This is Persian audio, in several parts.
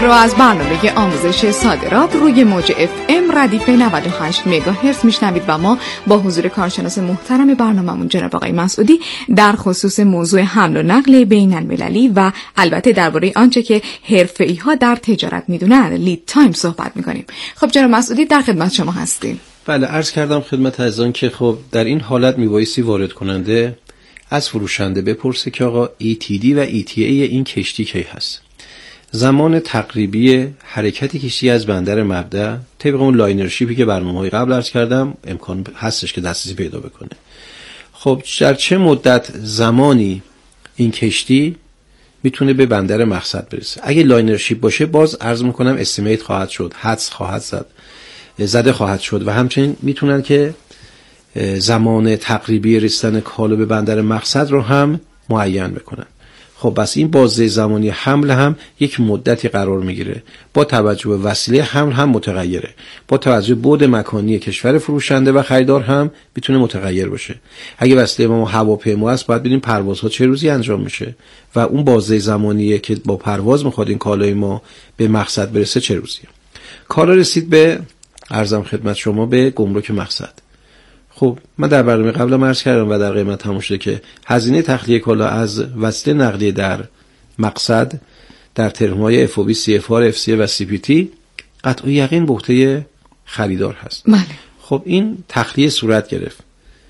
رو از برنامه آموزش صادرات روی موج FM ردیف 98 مگاهرتز میشنوید و ما با حضور کارشناس محترم برنامه‌مون جناب آقای مسعودی در خصوص موضوع حمل و نقل بین المللی و البته درباره آنچه که حرفه‌ای‌ها در تجارت میدونن لید تایم صحبت میکنیم. خب جناب مسعودی در خدمت شما هستیم. بله، عرض کردم خدمت عزیزان که خب در این حالت میبایستی وارد کننده از فروشنده بپرسه که آقا ETD و ETA این کشتی کی هست. زمان تقریبی حرکت کشتی از بندر مبدأ طبق اون لاینرشیپی که برنامه‌های قبل عرض کردم امکان هستش که دسترسی پیدا بکنه. خب در چه مدت زمانی این کشتی میتونه به بندر مقصد برسه؟ اگه لاینرشیپ باشه باز عرض میکنم استیمیت خواهد شد، حدس خواهد زده خواهد شد و همچنین میتونن که زمان تقریبی رسیدن کالا به بندر مقصد رو هم معین بکنن. خب بس این بازه زمانی حمل هم یک مدتی قرار میگیره، با توجه به وسیله حمل هم متغیره، با توجه به بعد مکانی کشور فروشنده و خریدار هم میتونه متغیر باشه. اگه وسیله ما هواپیما است باید ببینیم پروازها چه روزی انجام میشه و اون بازه زمانیه که با پرواز میخواد این کالای ما به مقصد برسه چه روزیه. کالا رسید به عرضم خدمت شما به گمرک مقصد. خب من در برنامه قبل عرض کردم و در قیمت هم شده که هزینه تخلیه کالا از وسیله نقلیه در مقصد در ترم‌های FOB، CFR، FCA و CPT قطع یقین به عهده خریدار هست. بله. خب این تخلیه صورت گرفت،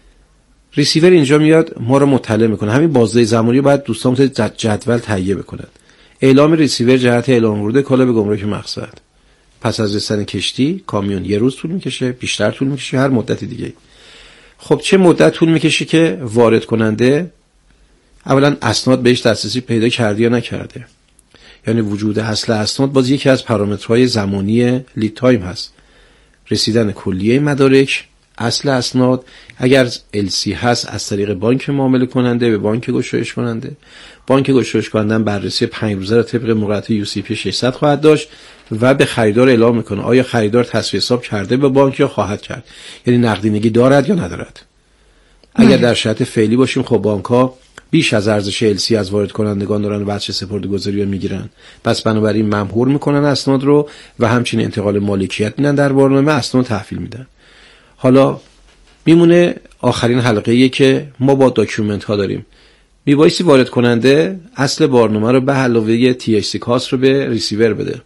ریسیور اینجا میاد ما رو مطلع میکنه. همین بازه زمانی باید دوستان جدول تهیه بکنند. اعلام ریسیور جهت اعلام ورود کالا به گمرک مقصد. پس از رسیدن کشتی کامیون یه روز طول میکشه، بیشتر طول میکشه، هر مدت دیگه. خب چه مدت طول میکشه که وارد کننده اولا اسناد بهش دسترسی پیدا کرده یا نکرده؟ یعنی وجود اصل اسناد باز یکی از پارامترهای زمانی لید تایم هست. رسیدن کلیه مدارک، اصل اسناد، اگر LC هست از طریق بانک معامله کننده به بانک گشایش کننده. بانک گشایش کننده بررسی 5 روزه را طبق مقررات UCP 600 خواهد داشت و به خریدار اعلام میکنه آیا خریدار تصفیه حساب کرده به بانک یا خواهد کرد، یعنی نقدینگی دارد یا ندارد. اگر در شرط فعلی باشیم خب بانک‌ها بیش از ارزش LC از وارد کنندگان دارن بچه سپرده‌گذاری رو میگیرن، پس بنابراین ممحور میکنن اسناد رو و همچنین انتقال مالکیت میدن، در برنامه اسناد تحویل میدن. حالا میمونه آخرین حلقه‌ای که ما با داکیومنت ها داریم. میبایستی وارد کننده اصل برنامه رو به علاوه THC کاست رو به ریسیور بده.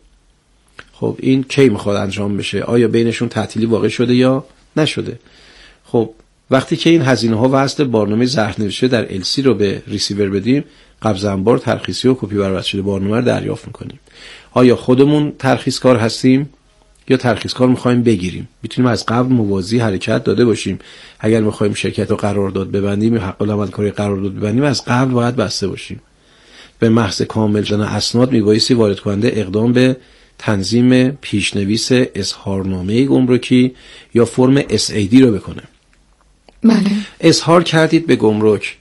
خب این کی میخواد انجام بشه؟ آیا بینشون تعطیلی واقع شده یا نشده؟ خب وقتی که این هزینه ها و اصل برنامه زره‌نوشته در LC رو به ریسیور بدیم، قبض انبار، ترخیصی و کپی برآورد شده برنامه رو دریافت میکنیم. آیا خودمون ترخیص کار هستیم یا ترخیص کار میخوایم بگیریم؟ میتونیم از قبل موازی حرکت داده باشیم. اگر میخوایم شرکت رو قرارداد ببندیم یا حق العملکاری قرارداد ببندیم از قبل باید بسته باشیم. به محض کامل شدن اسناد میبایستی وارد کننده اقدام به تنظیم پیشنویس اظهارنامه گمرکی یا فرم SAD رو بکنه. بله. اظهار کردید به گمرک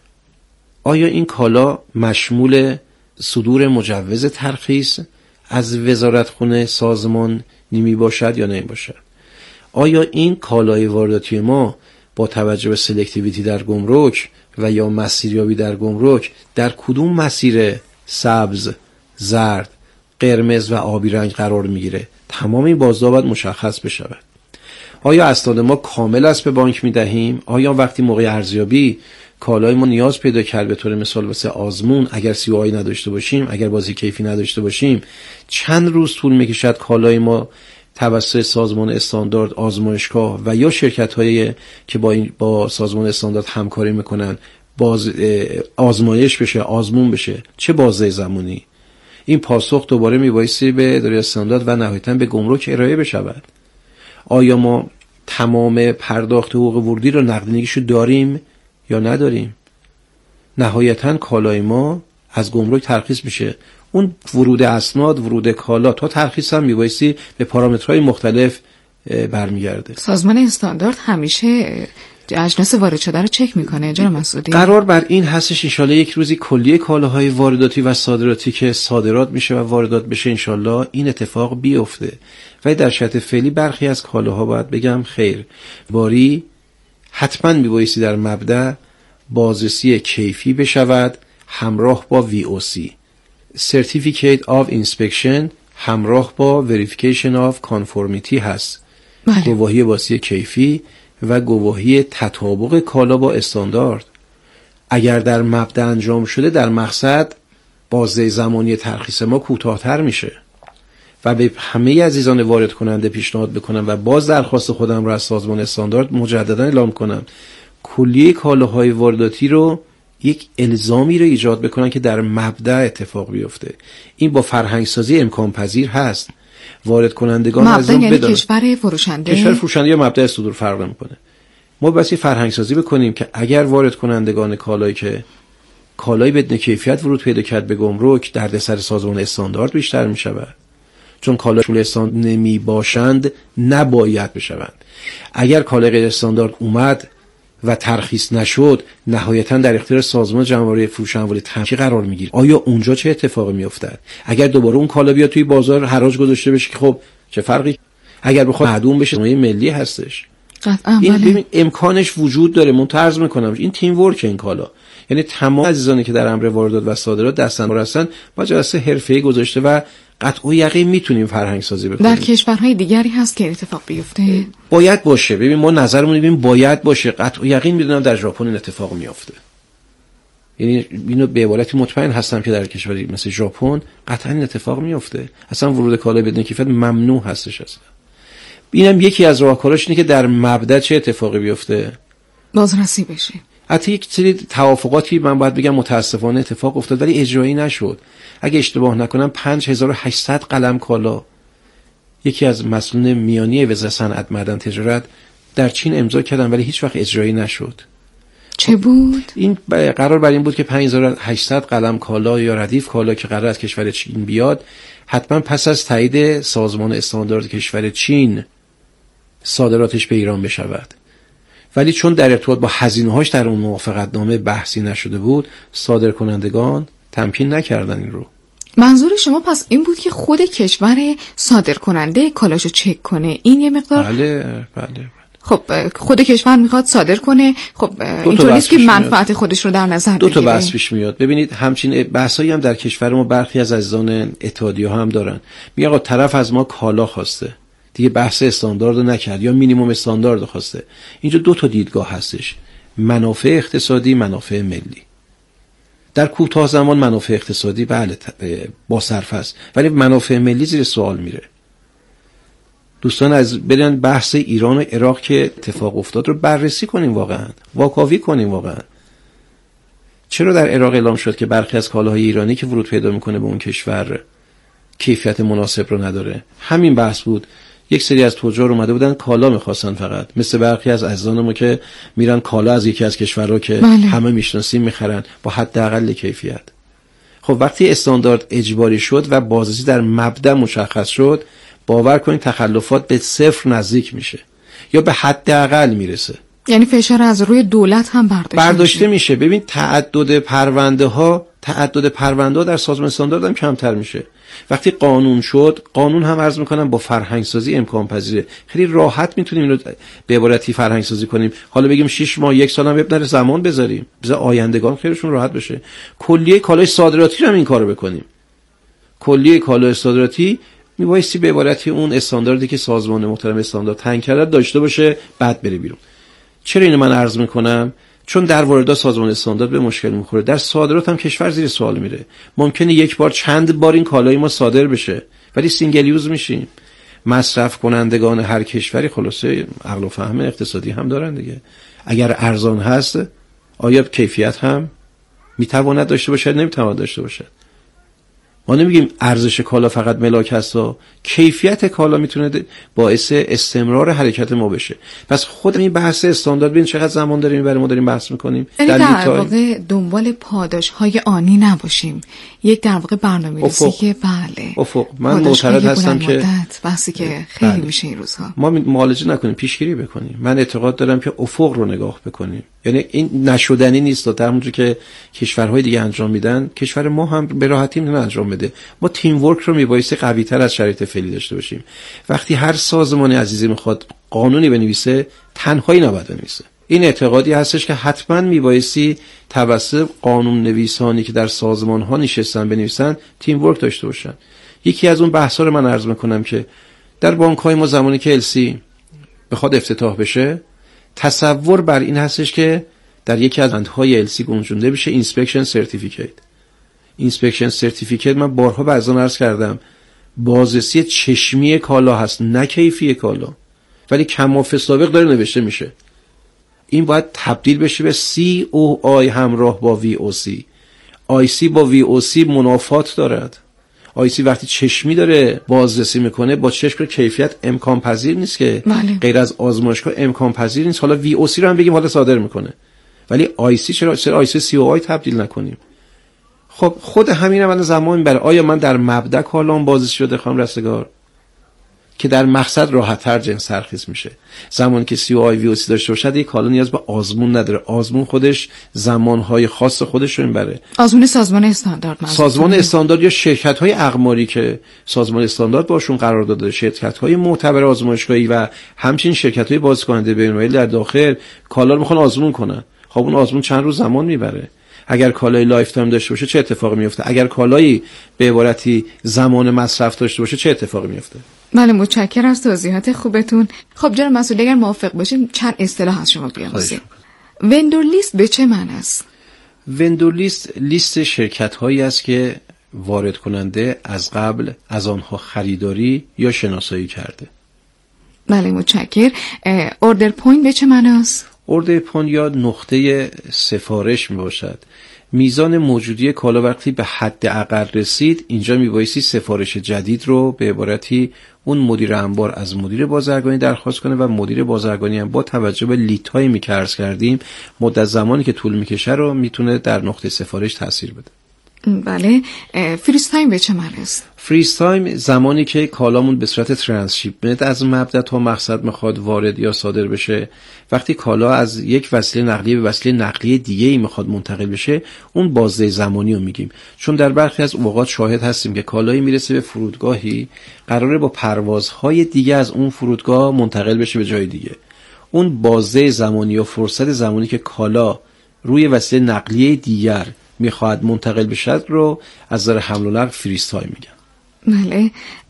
آیا این کالا مشمول صدور مجوز ترخیص از وزارتخونه سازمان نمی باشد یا نمی باشد؟ آیا این کالای وارداتی ما با توجه به سلکتیویتی در گمرک و یا مسیریابی در گمرک در کدوم مسیر سبز، زرد، قرمز و آبی رنگ قرار میگیره؟ تمام این بازدها باید مشخص بشود. آیا اسناد ما کامل است به بانک میدهیم؟ آیا وقتی موقع ارزیابی کالای ما نیاز پیدا کرد به طور مثال واسه آزمون اگر COI نداشته باشیم، اگر بازی کیفی نداشته باشیم، چند روز طول میکشد کالای ما توسط سازمان استاندارد، آزمایشگاه و یا شرکت‌هایی که با سازمان استاندارد همکاری میکنن آزمایش بشه، آزمون بشه؟ چه بازه زمانی؟ این پاسخ دوباره میبایستی به اداره استاندارد و نهایتاً به گمرک ارائه بشود. آیا ما تمام پرداخت حقوق ورودی رو نقدینگیشو داریم یا نداریم؟ نهایتاً کالای ما از گمرک ترخیص میشه. اون ورود اسناد، ورود کالا تا ترخیص هم میبایستی به پارامترهای مختلف برمیگرده. سازمان استاندارد همیشه اجناس وارد شده رو چک میکنه جناب مسعودی؟ قرار بر این هستش انشالله یک روزی کلیه کالاهای وارداتی و صادراتی که صادرات میشه و واردات بشه انشالله این اتفاق بیفته. و در شرط فعلی برخی از کالاها باید بگم خیر باری حتما میبایستی در مبدأ بازرسی کیفی بشود همراه با VOC Certificate of Inspection همراه با verification of conformity هست. بله. گواهی بازی کیفی و گواهی تطابق کالا با استاندارد. اگر در مبدا انجام شده، در مقصد بازه زمانی ترخیص ما کوتاه‌تر میشه. و به همه عزیزان وارد کننده پیشنهاد بکنم و باز درخواست خودم را از سازمان استاندارد مجددا اعلام کنم، کلیه کالاهای وارداتی رو یک الزامی رو ایجاد بکنن که در مبدا اتفاق بیفته. این با فرهنگ سازی امکان پذیر هست. وارد کنندگان از اون بدونن کشور فروشنده یا مبدا صدور فرق نمی‌کنه. ما بسی فرهنگ سازی بکنیم که اگر وارد کنندگان کالایی بدون کیفیت ورود پیدا کرد به گمرک، دردسر سازمان استاندارد بیشتر می‌شود. چون کالاشون استاندارد نمی باشند نباید بشوند. اگر کالای غیر استاندارد اومد و ترخیص نشد، نهایتا در اختیار سازمان جمع‌آوری فروش اموال تمکین قرار میگیره. آیا اونجا چه اتفاقی میافتد؟ اگر دوباره اون کالا بیاد توی بازار حراج گذاشته بشه که خب چه فرقی؟ اگر بخواد معدوم بشه، نوعی ملی هستش. قطعاً. این ببین امکانش وجود داره. من عرض میکنم این تیم ورک این کالا، یعنی تمام عزیزانی که در امر واردات و صادرات دستاندار هستن با جلسه حرفه‌ای گذاشته و قطع و یقین میتونیم فرهنگ سازی بکنیم. در کشورهای دیگری هست که اتفاق بیفته؟ باید باشه. ببین ما نظرمون ببین باید باشه. قطع و یقین میدونم در ژاپن این اتفاق میافته. یعنی اینو به عبارتی مطمئن هستم که در کشوری مثل ژاپن قطعا این اتفاق میافته. اصلا ورود کالا بدون کیفیت ممنوع هستش اصلا. اینم یکی از راهکاراش اینه که در مبدا چه اتفاقی بیفته؟ بازرسی بشه. حتی یک سری توافقاتی من باید بگم متاسفانه اتفاق افتاد ولی اجرایی نشد. اگه اشتباه نکنم 5800 قلم کالا یکی از مسئولین میانی وزارت صنعت معدن تجارت در چین امضا کردن ولی هیچ وقت اجرایی نشد. چه بود؟ این قرار بر این بود که 5800 قلم کالا یا ردیف کالا که قرار از کشور چین بیاد حتما پس از تایید سازمان استاندارد کشور چین صادراتش به ایران بشود. ولی چون در ارتباط با هزینه‌هاش در اون موافقتنامه بحثی نشده بود، صادرکنندگان تمکین نکردن این رو. منظور شما پس این بود که خود کشور صادرکننده کالاشو چک کنه. این یه مقدار بله. خب خود کشور میخواد صادر کنه. خب اینطور نیست که منفعت خودش رو در نظر بگیره. دو تا بحث پیش میاد. ببینید همچین بحثایی هم در کشور ما برخی از عزیزان اتحادیه ها هم دارن. میگه آقا طرف از ما کالا خواسته، دیگه بحث استاندارد نکرد یا مینیمم استاندارد خواسته. اینجا دو تا دیدگاه هستش، منافع اقتصادی، منافع ملی. در کوتاه زمان منافع اقتصادی بله با صرف است ولی منافع ملی زیر سوال میره. دوستان از برن بحث ایران و عراق که اتفاق افتاد رو بررسی کنیم، واقعا واکاوی کنیم. واقعا چرا در عراق اعلام شد که برخی از کالاهای ایرانی که ورود پیدا میکنه به اون کشور کیفیت مناسب رو نداره؟ همین بحث بود. یک سری از تجار اومده بودن کالا میخواستن فقط، مثل برخی از عزیزان ما که میرن کالا از یکی از کشورها که همه میشناسیم میخرن با حداقل کیفیت. خب وقتی استاندارد اجباری شد و بازرسی در مبدا مشخص شد، باور کنید تخلفات به صفر نزدیک میشه یا به حداقل میرسه. یعنی فشار از روی دولت هم برداشته میشه. ببین تعدد پرونده ها در سازمان استاندارد هم کمتر میشه. وقتی قانون شد، قانون هم عرض میکنم با فرهنگ سازی امکان پذیره. خیلی راحت میتونیم اینو به عبارتی فرهنگ سازی کنیم. حالا بگیم 6 ماه 1 سال هم ببره زمان بذاریم، بذار آیندگان خیلیشون راحت بشه. کلیه کالای صادراتی رو هم این کارو بکنیم. کلیه کالای صادراتی میبایستی به عبارتی اون استانداردی که سازمان محترم استاندارد تعیین کرده داشته باشه، بعد بره بیرون. چرا اینو من عرض میکنم؟ چون در واردات سازمان استاندارد به مشکل میخوره، در صادرات هم کشور زیر سوال میره. ممکنه یک بار چند بار این کالای ما صادر بشه ولی سینگل یوز میشیم. مصرف کنندگان هر کشوری خلاصه عقل و فهم اقتصادی هم دارن دیگه. اگر ارزان هست آیا کیفیت هم میتواند داشته باشد؟ نمیتواند داشته باشد. ما نمیگیم ارزش کالا فقط ملاک هست، کیفیت کالا میتونه باعث استمرار حرکت ما بشه. پس خود این بحث استاندارد ببین چقدر زمان داریم برای ما داریم بحث میکنیم. در واقع دنبال پاداش‌های آنی نباشیم، یک در واقع برنامه‌ریزی که بله من معتقد هستم که بحثی که خیلی میشه این روزها ما معالجه نکنیم، پیشگیری بکنیم. من اعتقاد دارم که افق رو نگاه بکنیم، یعنی این نشدنی نیست. در همونجوری که کشورهای دیگه انجام میدن، کشور ما هم به راحتی میتونه انجام بده. ما تیم ورک رو میبایستی قوی تر از شرایط فعلی داشته باشیم. وقتی هر سازمان عزیزی میخواد قانونی بنویسه، تنهایی نباید بنویسه. این اعتقادی هستش که حتما میبایستی توسط قانون نویسانی که در سازمان ها نشستن بنویسن تیم ورک داشته باشن. یکی از اون بحثا رو من عرض میکنم که در بانک‌های ما زمانی که LC بخواد افتتاح بشه، تصور بر این هستش که در یکی از بندهای LC گنجونده بشه اینسپکشن سرتیفیکیت. اینسپکشن سرتیفیکیت من بارها بعضا عرض کردم بازرسی چشمی کالا هست، نه کیفی کالا، ولی کماف سابق داره نوشته میشه. این باید تبدیل بشه به COI همراه با VOC. IC با VOC منافات دارد. IC وقتی چشمی داره بازرسی میکنه با چشم کیفیت امکان پذیر نیست که غیر از آزمایشگاه امکان پذیر نیست. حالا VOC رو هم بگیم حالا صادر میکنه، ولی IC چرا IC COI تبدیل نکنیم؟ خب خود همین من زمان میبره. آیا من در مبدا کالام بازرسی شده خانم رستگار که در مقصد راحت‌تر جنس ترخیص میشه؟ زمانی که COI VOC داشته باشد یک کالا نیاز به آزمون نداره. آزمون خودش زمانهای خاص خودش رو میبره. آزمون سازمان استاندارد، سازمان استاندارد یا شرکت‌های اقماری که سازمان استاندارد باشون قرار داده، شرکت‌های معتبر آزمایشگاهی و همچنین شرکت‌های بازکننده بین‌المللی در داخل کالا رو میخوان آزمون کنن. خب اون آزمون چند روز زمان میبره. اگر کالای لایف تایم داشته باشه چه اتفاقی میفته؟ اگر کالایی به عبارتی زمان مصرف داشته باشه چه اتفاقی میفته؟ بله، متشکرم از توضیحات خوبتون. خب جناب مسئول اگر موافق باشین چند اصطلاح از شما بیاموزیم. وندور لیست به چه معنی است؟ وندور لیست شرکت هایی است که وارد کننده از قبل از آنها خریداری یا شناسایی کرده. بله متشکر. اوردر پوینت به چه معنی است؟ اوردر پوینت یا نقطه سفارش می باشد. میزان موجودی کالا وقتی به حد اقل رسید، اینجا میبایستی سفارش جدید رو به عبارتی اون مدیر انبار از مدیر بازرگانی درخواست کنه و مدیر بازرگانی هم با توجه به لیدهایی که عرض کردیم مدت زمانی که طول میکشه رو میتونه در نقطه سفارش تاثیر بده. بله. فریز تایم به چه معنی است؟ فریز تایم زمانی که کالامون به صورت ترانسشیپمنت از مبدا تا مقصد میخواد وارد یا صادر بشه. وقتی کالا از یک وسیله نقلیه به وسیله نقلیه دیگه‌ای میخواد منتقل بشه، اون بازه زمانی رو میگیم. چون در برخی از اوقات شاهد هستیم که کالایی میرسه به فرودگاهی قراره با پروازهای دیگه از اون فرودگاه منتقل بشه به جای دیگه. اون بازه زمانی یا فرصت زمانی که کالا روی وسیله نقلیه دیگر میخواد منتقل بشه رو از نظر حمل و نقل فریز تایم میگن. بله.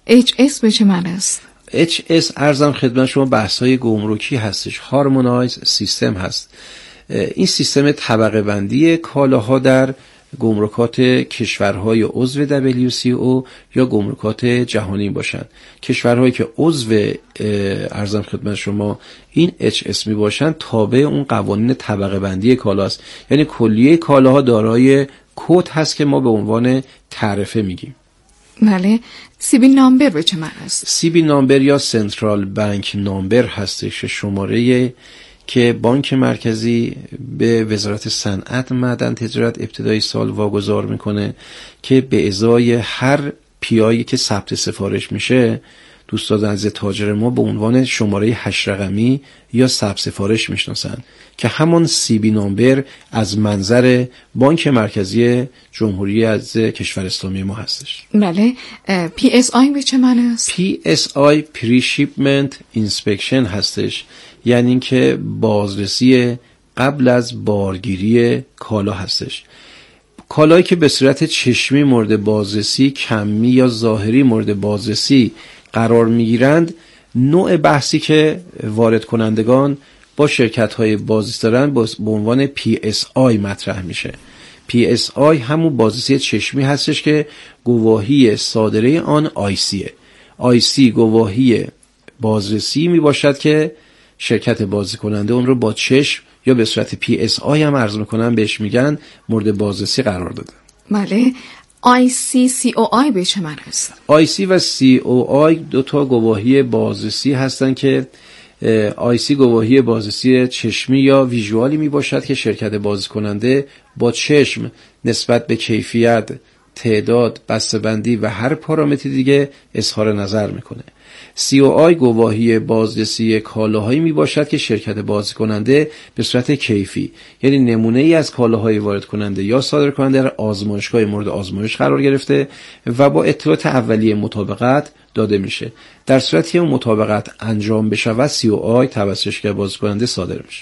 HS به چه معنی است؟ HS ارزم خدمت شما بحث‌های گمرکی هستش. هارمونایز سیستم هست. این سیستم طبقه بندی کالاها در گمرکات کشورهای عضو WTO یا گمرکات جهانی باشند. کشورهایی که عضو ارزم خدمت شما این HS می باشند تابع اون قوانین طبقه بندی کالاست. یعنی کلیه کالاها دارای کد هست که ما به عنوان تعرفه میگیم. بله. CB نامبر به چه معنی است؟ CB نامبر یا سنترال بانک نامبر هستش، شماره که بانک مرکزی به وزارت صنعت، معدن، تجارت ابتدای سال واگذار میکنه که به ازای هر پیایی که ثبت سفارش میشه دوستان عزیز تاجر ما به عنوان شماره 8 رقمی یا ثبت سفارش میشناسن که همون CB نامبر از منظر بانک مرکزی جمهوری از کشور اسلامی ما هستش. بله. PSI به چه معنی است؟ PSI پری شیپمنت اینسپکشن هستش، یعنی اینکه بازرسی قبل از بارگیری کالا هستش. کالایی که به صورت چشمی مورد بازرسی، کمی یا ظاهری مورد بازرسی قرار میگیرند، نوع بحثی که وارد کنندگان با شرکت‌های بازرسی دارن به عنوان PSI مطرح میشه. PSI همون بازرسی چشمی هستش که گواهی صادره آن ICه. IC گواهی بازرسی می باشد که شرکت بازرسی کننده اون رو با چشم یا به صورت PSI هم عرض میکنن بهش میگن مورد بازرسی قرار داده. بله. IC COI به چه معنی است؟ IC و COI دو تا گواهی بازرسی هستن که IC گواهی بازرسی چشمی یا ویژوالی می باشد که شرکت بازرسی کننده با چشم نسبت به کیفیت، تعداد، بسته‌بندی و هر پارامتر دیگه اظهار نظر میکنه. COI گواهی بازرسی کالاهایی می باشد که شرکت بازرسی کننده به صورت کیفی، یعنی نمونه ای از کالاهای وارد کننده یا صادر کننده در آزمایشگاه مورد آزمایش قرار گرفته و با اطلاعات اولیه مطابقت داده میشه. در صورتی که اون مطابقت انجام بشه و COI توسط شرکت بازرسی کننده صادر میشه.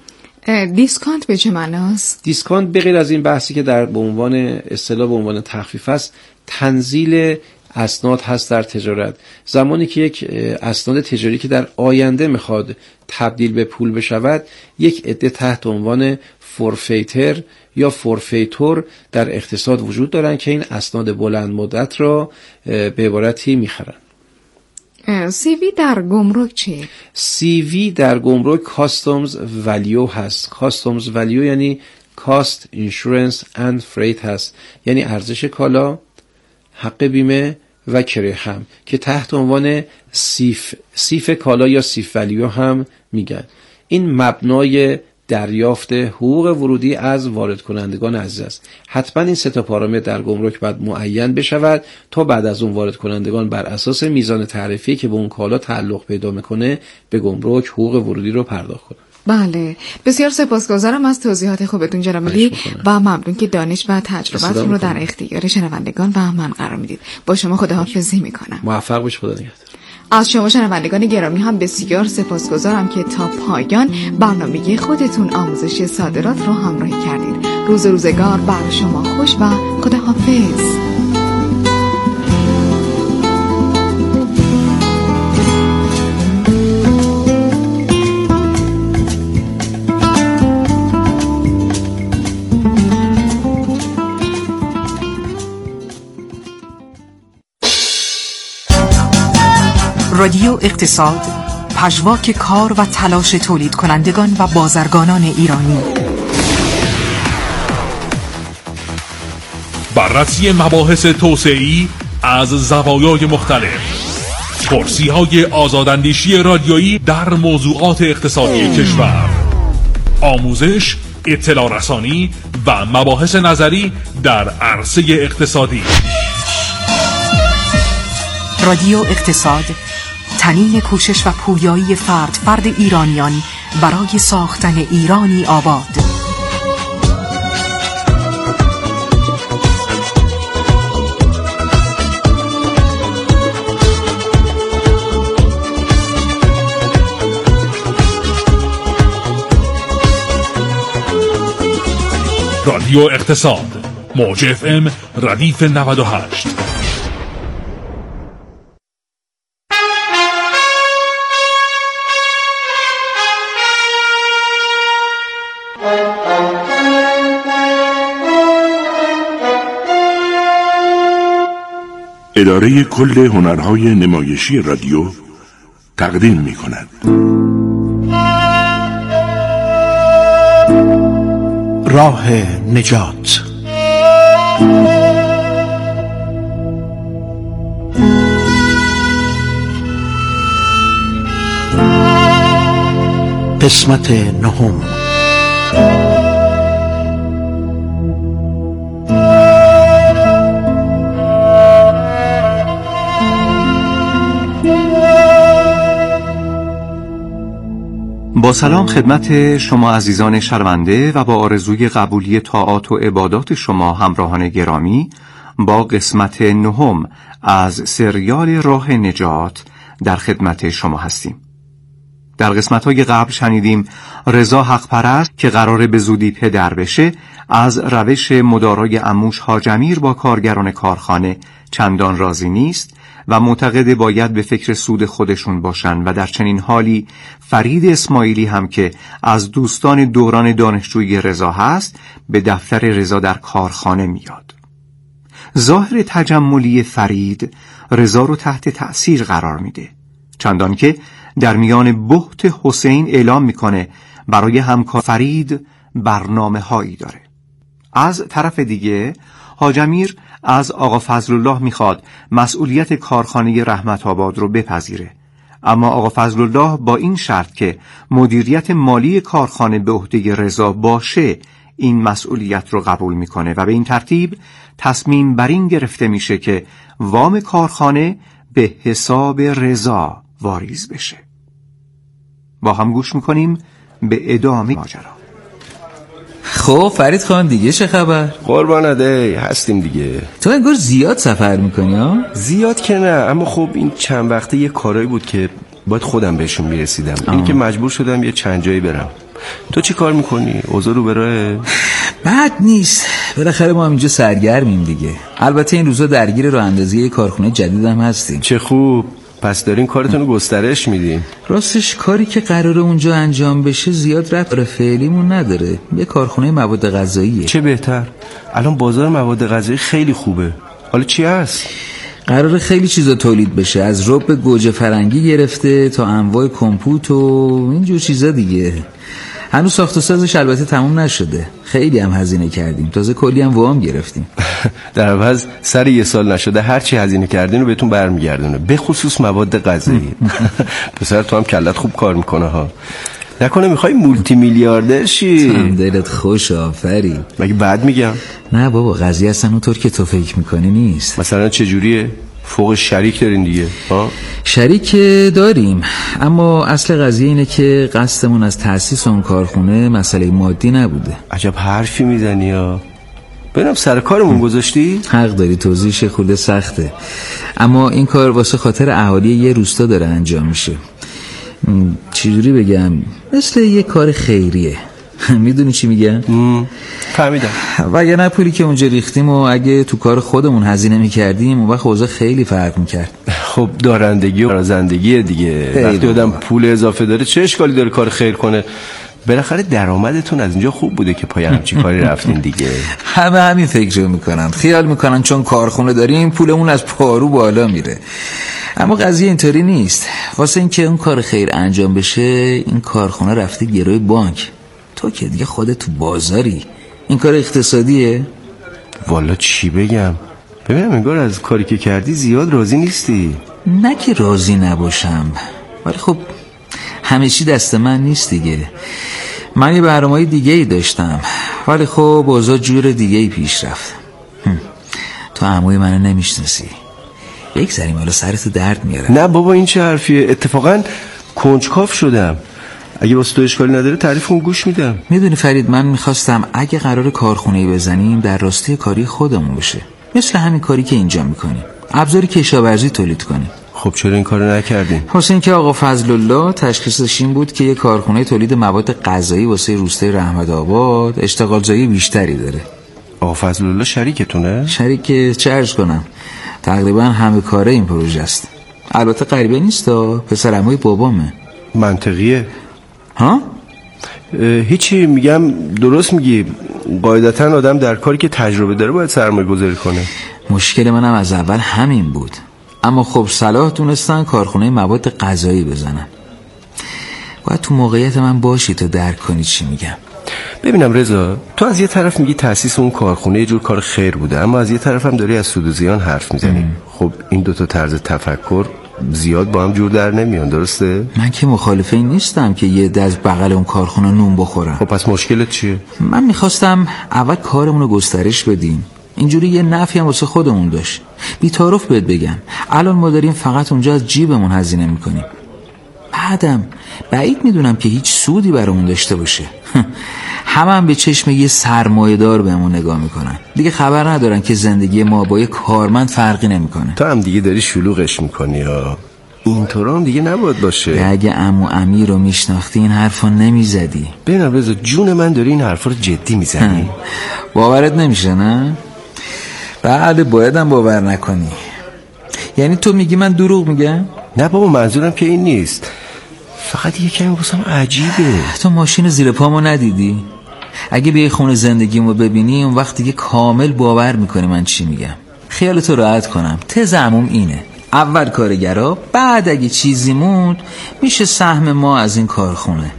دیسکانت به چه معنی است؟ دیسکانت به غیر از این بحثی که در به عنوان اصطلاح به عنوان تخفیف است، تنزیل اسناد هست در تجارت. زمانی که یک اسناد تجاری که در آینده میخواد تبدیل به پول بشود، یک عده تحت عنوان فورفیتر یا فورفیتور در اقتصاد وجود دارن که این اسناد بلند مدت را به عبارتی میخرن. CV در گمرک چیه؟ CV در گمرک کاستومز ولیو هست. کاستومز ولیو یعنی کاست اینشورنس اند فریت هست، یعنی ارزش کالا، حق بیمه و کرایه، که تحت عنوان سیف کالا یا سیف ولیو هم میگن. این مبنای دریافت حقوق ورودی از وارد کنندگان عزیز است. حتما این سه تا پارامتر در گمرک باید معین بشود تا بعد از اون وارد کنندگان بر اساس میزان تعرفه‌ای که به اون کالا تعلق پیدا میکنه به گمرک حقوق ورودی رو پرداخت کنند. بله، بسیار سپاسگزارم از توضیحات خوبتون جناب علی و ممنون که دانش و تجربه‌تون رو در اختیار شنوندگان و من قرار میدید. با شما خداحافظی میکنم. موفق باشید. خدا نگهدار. از شما شنوندگان گرامی هم بسیار سپاسگزارم که تا پایان برنامه خودتون آموزش صادرات رو همراهی کردید. روزگار بر شما خوش و خداحافظ. رادیو اقتصاد، پژواک کار و تلاش تولید کنندگان و بازرگانان ایرانی. بررسی مباحث توسعه‌ای از زوایای مختلف. پرسی‌های آزاداندیشی رادیویی در موضوعات اقتصادی کشور. آموزش، اطلاع رسانی و مباحث نظری در عرصه اقتصادی. رادیو اقتصاد، تنین کوشش و پویایی فرد ایرانیان برای ساختن ایرانی آباد. رادیو اقتصاد، موج FM ردیف 98. اداره کل هنرهای نمایشی رادیو تقدیم می کند راه نجات. قسمت 9. با سلام خدمت شما عزیزان شنونده و با آرزوی قبولی طاعات و عبادات شما همراهان گرامی، با قسمت 9 از سریال راه نجات در خدمت شما هستیم. در قسمت‌های قبل شنیدیم رضا حق‌پرست که قراره به زودی پدر بشه از روش مدارای عموش حاج امیر با کارگران کارخانه چندان راضی نیست و معتقد باید به فکر سود خودشون باشن و در چنین حالی فرید اسماعیلی هم که از دوستان دوران دانشجویی رضا هست به دفتر رضا در کارخانه میاد. ظاهر تجملی فرید رضا رو تحت تأثیر قرار میده، چندان که در میان بهت حسین اعلام میکنه برای همکار فرید برنامه هایی داره. از طرف دیگه حاج امیر از آقا فضلالله میخواد مسئولیت کارخانه رحمت آباد رو بپذیره، اما آقا فضلالله با این شرط که مدیریت مالی کارخانه به عهده رضا باشه این مسئولیت رو قبول میکنه و به این ترتیب تصمیم بر این گرفته میشه که وام کارخانه به حساب رضا واریز بشه. با هم گوش میکنیم به ادامه ماجرا. خب فرید خان دیگه چه خبر؟ قربانده هستیم دیگه. تو انگار زیاد سفر میکنی ها؟ زیاد که نه، اما خب این چند وقته یه کارایی بود که باید خودم بهشون میرسیدم. این که مجبور شدم یه چند جایی برم. تو چی کار میکنی؟ اوضاع رو برای؟ بد نیست، بالاخره ما هم اینجا سرگرمیم دیگه. البته این روزا درگیر راه اندازی یه کارخونه جدید هم هستیم. چه خوب، پس دارین کارتون رو گسترش میدین. راستش کاری که قراره اونجا انجام بشه زیاد ربط فعلیمون نداره. یه کارخونه مواد غذاییه. چه بهتر، الان بازار مواد غذایی خیلی خوبه. حالا چی هست؟ قراره خیلی چیزا تولید بشه، از رب گوجه فرنگی گرفته تا انواع کمپوت و اینجور چیزا دیگه. هنوز ساخت و سازش البته تموم نشده، خیلی هم هزینه کردیم، تازه کلی هم وام گرفتیم. در عوض سر یه سال نشده هر چی هزینه کردین رو بهتون برمیگردونه، به خصوص مواد غذایی. پسر تو هم کلت خوب کار میکنه ها. نکنه میخوای مولتی میلیاردر شی؟ دلت خوش، آفرین. مگه بد میگم؟ نه بابا، قضیه اصلا اونطور که تو فکر میکنی نیست. مثلا چجوریه؟ فوق شریک دارین دیگه ها؟ شریک داریم، اما اصل قضیه اینه که قصدمون از تأسیس اون کارخونه مسئله مادی نبوده. عجب حرفی میزنی ها. ببینم سر کارمون گذاشتی؟ حق داری، توضیحش خورده سخته، اما این کار واسه خاطر اهالی یه روستا داره انجام میشه. چجوری بگم، مثل یه کار خیریه. میدونی چی میگم؟ فهمیدم. و اگه نه پولی که اونجا ریختیم و اگه تو کار خودمون هزینه میکردیم اون وقت اوضاع خیلی فرق میکرد. خب دارندگی و رازندگی دیگه. وقتی آدم پول اضافه داره چه اشکالی داره کار خیر کنه؟ بالاخره درآمدتون از اینجا خوب بوده که پای همچین کاری رفتین دیگه. همه همین فکر میکنن، خیال میکنن چون کارخونه داریم پولمون از پارو بالا میره، اما قضیه اینطوری نیست. واسه اینکه اون کار خیر انجام بشه این کارخونه رفته گروی بانک. تو که دیگه خودت تو بازاری، این کار اقتصادیه. والا چی بگم، ببینم انگار از کاری که کردی زیاد راضی نیستی. نه که راضی نباشم، ولی خب همه چی دست من نیست دیگه. من یه برنامه‌ی دیگه ای داشتم، ولی خب اوضاع جور دیگه ای پیش رفت. تو عموی منو نمیشناسی، یک ذره حالا سرت درد میاره. نه بابا این چه حرفیه، اتفاقا کنجکاو شدم. اگه واسه تو اشکالی نداره تعریفمون گوش میدم. میدونی فرید، من میخواستم اگه قرار کارخونه‌ای بزنیم در راسته کاری خودمون بشه، مثل همین کاری که اینجا میکنیم، ابزار کشاورزی تولید کنیم. خب چرا این کارو نکردین؟ حسین که آقا فضل الله تشخیصش این بود که یه کارخونه تولید مواد غذایی واسه روستای رحمت آباد اشتغالزایی بیشتری داره. آقا فضل الله شریکتونه؟ شریک چه عرض کنم، تقریبا همه کاره این پروژه است. البته غریبه نیست، پسر عموی بابامه. منطقیه ها؟ هیچی، میگم درست میگی. قاعدتا آدم در کاری که تجربه داره باید سرمایه گذاری کنه. مشکل منم از اول همین بود، اما خب صلاح دونستن کارخونه مواد غذایی بزنن. باید تو موقعیت من باشی تا درک کنی چی میگم. ببینم رضا، تو از یه طرف میگی تأسیس اون کارخونه یه جور کار خیر بوده، اما از یه طرف هم داری از سود و زیان حرف میزنی. خب این دوتا طرز تفکر زیاد با هم جور در نمیان، درسته؟ من که مخالف این نیستم که یه دست بغل اون کارخونه نون بخورم. خب پس مشکلت چیه؟ من میخواستم اول کارمون رو گسترش بدیم، اینجوری یه نفعی هم واسه خودمون داشت. بی‌تعارف بهت بگم الان ما داریم فقط اونجا از جیبمون هزینه میکنیم، بعدم بعید میدونم که هیچ سودی برامون داشته باشه. هم به چشم یه سرمایه‌دار بهمون نگاه میکنن، دیگه خبر ندارن که زندگی ما با یه کارمند فرقی نمیکنه. تو هم دیگه داری شلوغش میکنی ها، اینطور هم دیگه نباید باشه. اگه عمو امیر رو میشناختی این حرفا نمیزدی. ببینم رضا جون من، داری این حرفا رو جدی میزنی؟ باورت نمیشه نه؟ بله بایدم باور نکنی. یعنی تو میگی من دروغ میگم؟ نه بابا منظورم که این نیست، فقط یه کمی واسم عجیبه. تو ماشین زیر پامو ندیدی؟ اگه بیای خونه زندگیمو ببینی اون وقت دیگه کامل باور میکنی من چی میگم. خیالتو راحت کنم، تز عموم اینه، اول کارگرا، بعد اگه چیزی موند میشه سهم ما از این کارخونه.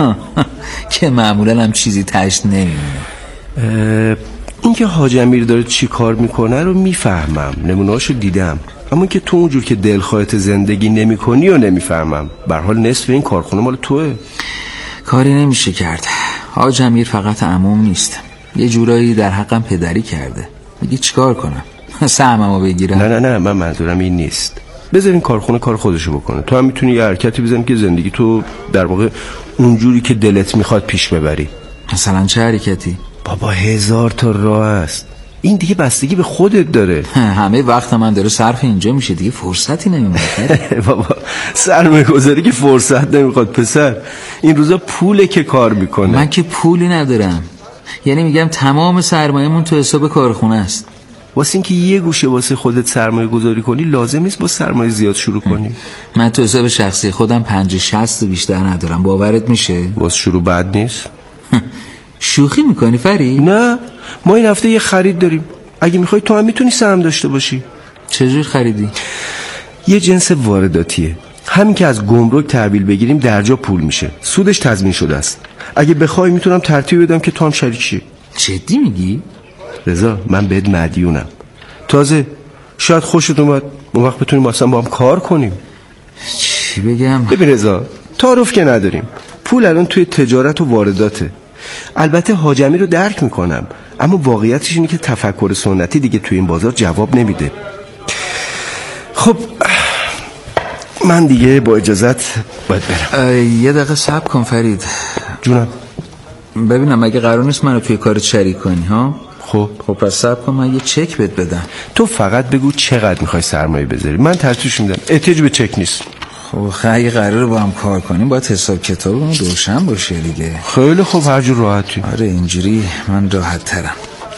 که معمولا هم چیزی تشت نمیمونه. این که حاج امیر داره چی کار میکنه رو میفهمم، نمونهاشو دیدم، اما که تو اونجور که دلخواهت زندگی نمی کنی و نمیفهمم. به هر حال نصف این کارخونه مال توه. کاری نمیشه کرد. حاج امیر فقط عموم نیست، یه جورایی در حقم پدری کرده. میگی چیکار کنم؟ سهممو بگیرم؟ نه من منظورم این نیست. بذار این کارخونه کار خودشو بکنه، تو هم میتونی یه حرکتی بزنی که زندگی تو در واقع اونجوری که دلت میخواد پیش ببری. مثلا چه حرکتی؟ بابا 1000 تا راه است، این دیگه بستگی به خودت داره. همه وقت من داره صرف اینجا میشه، دیگه فرصتی نمیاد. بابا سرمایه گذاری که فرصت نمیخواد پسر، این روزا پوله که کار میکنه. من که پولی ندارم، یعنی میگم تمام سرمایه‌مون تو حساب کارخونه است. واسه اینکه یه گوشه واسه خودت سرمایه گذاری کنی لازم نیست با سرمایه زیاد شروع کنی. من تو حساب شخصی خودم 50-60 بیشتر ندارم. باورت میشه؟ واسه شروع بد نیست. شوخی میکنی فرید؟ نه، ما این هفته یه خرید داریم. اگه میخوای تو هم میتونی سهم داشته باشی. چجور خریدی؟ یه جنس وارداتیه. همین که از گمرک تحویل بگیریم درجا پول میشه. سودش تضمین شده است. اگه بخوای میتونم ترتیب بدم که تو هم شریک شی. جدی میگی؟ رضا من بهت مدیونم. تازه شاید خوشت اومد اون وقت بتونیم اصلا با هم کار کنیم. چی بگم؟ ببین رضا، تعارف که نداریم. پول الان توی تجارت و وارداته. البته حاجمی رو درک میکنم، اما واقعیتش اینه که تفکر سنتی دیگه توی این بازار جواب نمیده. خب من دیگه با اجازت باید برم. یه دقیقه صبر کن فرید. جونم. ببینم اگه قرار نیست منو توی کارت شریک کنی ها؟ خب پس صبر کن من یه چک بهت بدم. تو فقط بگو چقدر میخوای سرمایه بذاری، من ترتیبش میدم. احتیاج به چک نیست. خب اگه قراره با هم کار کنیم باید حساب کتابمون روشن باشه دیگه. خیلی خوب، هر جور راحتی. آره اینجوری من راحت ترم.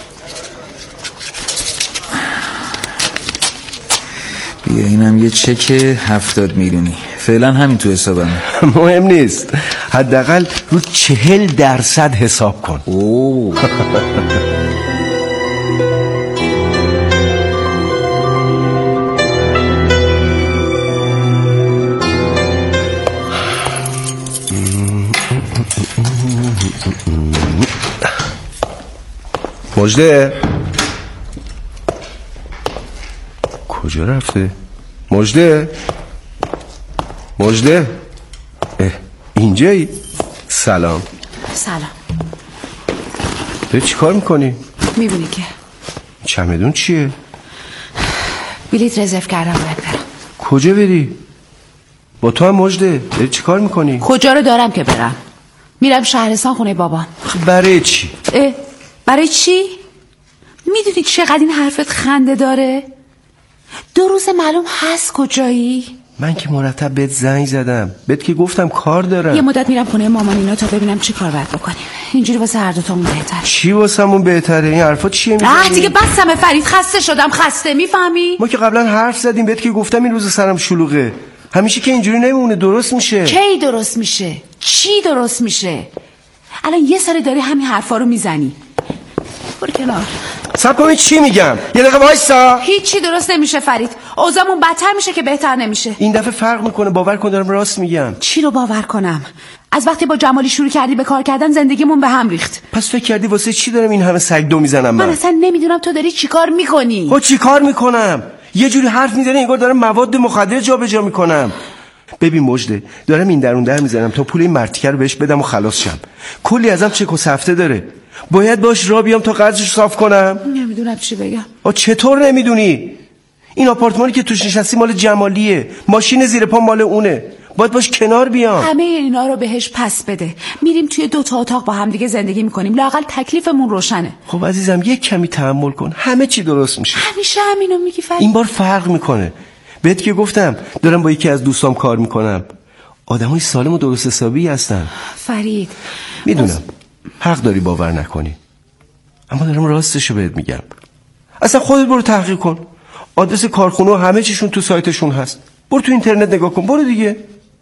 بیا اینم یه چک 70 میلیونی. فعلا همین تو حسابمه. مهم نیست، حداقل رو 40% حساب کن. اوه مجده کجا رفته؟ مجده اینجایی؟ سلام. تو چی کار میکنی؟ میبینی که چمدون چیه؟ بلیط رزرو کردم باید برم. کجا بری؟ با تو هم مجده داری چی کار میکنی؟ کجا رو دارم که برم؟ میرم شهرستان خونه بابام. برای چی؟ برای چی؟ میدونی چقدر این حرفت خنده داره؟ 2 روز معلوم هست کجایی؟ من که مرتب بهت زنگ زدم، بهت که گفتم کار دارم. یه مدت میرم خونه مامان اینا تا ببینم چی کار باید بکنیم. اینجوری واسه هر دوتامون بهتره. چی واسمون بهتره؟ این حرفا چیه میزنی؟ دیگه بسمه فرید، خسته شدم. میفهمی؟ ما که قبلا حرف زدیم، بهت که گفتم این روز سرم شلوغه. همیشه که اینجوری نمیمونه. درست میشه. کی درست میشه؟ چی درست میشه؟ الان یه سال داری همین حرفا رو میزنی. برو کنار. صبر کن، چی میگم؟ یه دقیقه وایسا. هیچی درست نمیشه فرید. اوضاعمون بدتر میشه که بهتر نمیشه. این دفعه فرق میکنه. باور کن دارم راست میگم. چی رو باور کنم؟ از وقتی با جمالی شروع کردی به کار کردن زندگیمون به هم ریخت. پس فکر کردی واسه چی دارم این همه سگ دو میزنم؟ من اصلا نمیدونم تو داری چی کار میکنی. خب چی کار میکنم؟ یه جوری حرف میزنی انگار دارم مواد مخدر جابجا میکنم. ببین مجده، دارم این درون در میزنم تا پول این مرتیکه رو بهش بدم و خلاص شم. کلی ازم چک و سفته داره. باید باش را بیام تا قرضش صاف کنم. نمیدونم چی بگم. چطور نمیدونی؟ این آپارتمانی که توش نشستی مال جمالیه. ماشین زیر پا مال اونه. باید باش کنار بیام. همه اینا رو بهش پس بده. میریم توی 2 تا اتاق با هم دیگه زندگی میکنیم. لااقل تکلیفمون روشنه. خب عزیزم یک کمی تحمل کن، همه چی درست میشه. همیشه همینو میگی فرید. این بار فرق میکنه. بهت که گفتم دارم با یکی از دوستام کار میکنم. آدمای سالم و درست حسابی هستن. فرید میدونم حق داری باور نکنی، اما دارم راستشو بهت میگم. اصلا خودت برو تحقیق کن. آدرس کارخونه و همه چیشون تو سایتشون هست. برو تو اینترنت نگاه کن. برو دیگه.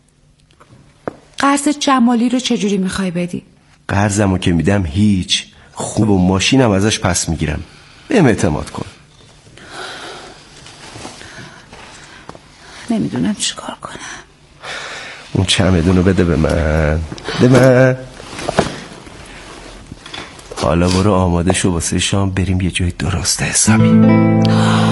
قرض جمالی رو چجوری میخوای بدی؟ قرضمو که میدم هیچ. خوب و ماشینم ازش پس میگیرم. بهم اعتماد کن. نمیدونم چی کار کنم. اون چمدونو بده به من. حالا برو آماده شو واسه شام، بریم یه جای درست حسابی.